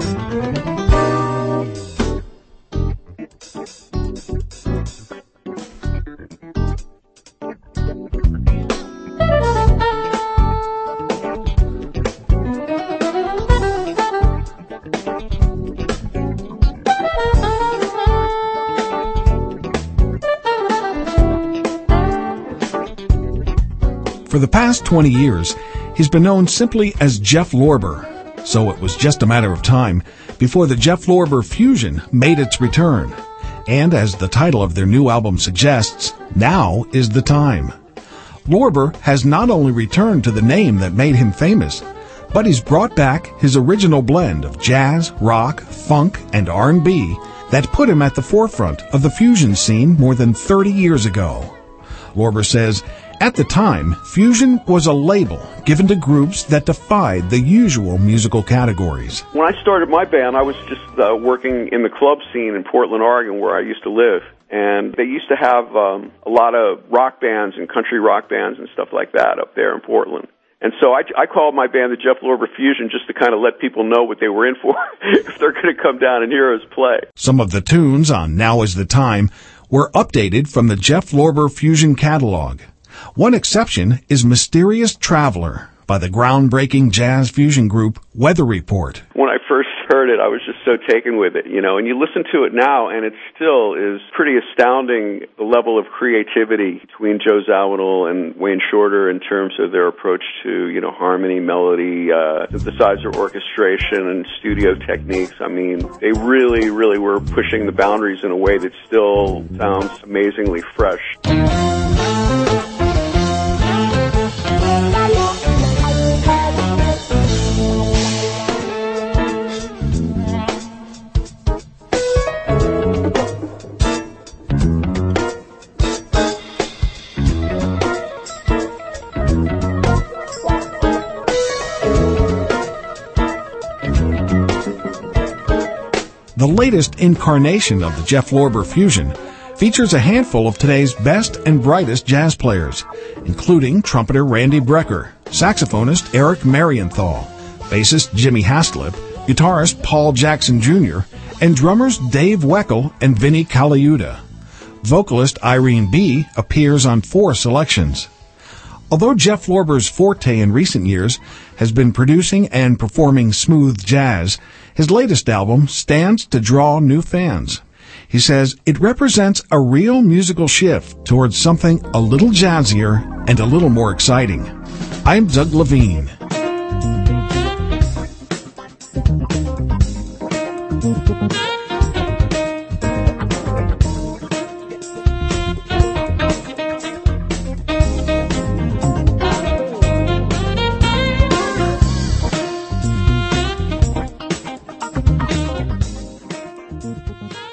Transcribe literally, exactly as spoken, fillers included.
For the past twenty years, he's been known simply as Jeff Lorber, so it was just a matter of time before the Jeff Lorber Fusion made its return. And as the title of their new album suggests, now is the time. Lorber has not only returned to the name that made him famous, but he's brought back his original blend of jazz, rock, funk, and R and B that put him at the forefront of the fusion scene more than thirty years ago. Lorber says, at the time, fusion was a label given to groups that defied the usual musical categories. When I started my band, I was just uh, working in the club scene in Portland, Oregon, where I used to live. And they used to have um, a lot of rock bands and country rock bands and stuff like that up there in Portland. And so I, I called my band the Jeff Lorber Fusion just to kind of let people know what they were in for if they're going to come down and hear us play. Some of the tunes on Now Is the Time were updated from the Jeff Lorber Fusion catalog. One exception is Mysterious Traveler by the groundbreaking jazz fusion group Weather Report. When I first heard it, I was just so taken with it, you know, and you listen to it now, and it still is pretty astounding, the level of creativity between Joe Zawinul and Wayne Shorter in terms of their approach to, you know, harmony, melody, uh, synthesizer orchestration, and studio techniques. I mean, they really, really were pushing the boundaries in a way that still sounds amazingly fresh. The latest incarnation of the Jeff Lorber Fusion features a handful of today's best and brightest jazz players, including trumpeter Randy Brecker, saxophonist Eric Marienthal, bassist Jimmy Haslip, guitarist Paul Jackson Junior, and drummers Dave Weckl and Vinny Colaiuta. Vocalist Irene B. appears on four selections. Although Jeff Lorber's forte in recent years has been producing and performing smooth jazz, his latest album stands to draw new fans. He says it represents a real musical shift towards something a little jazzier and a little more exciting. I'm Doug Levine. Thank you.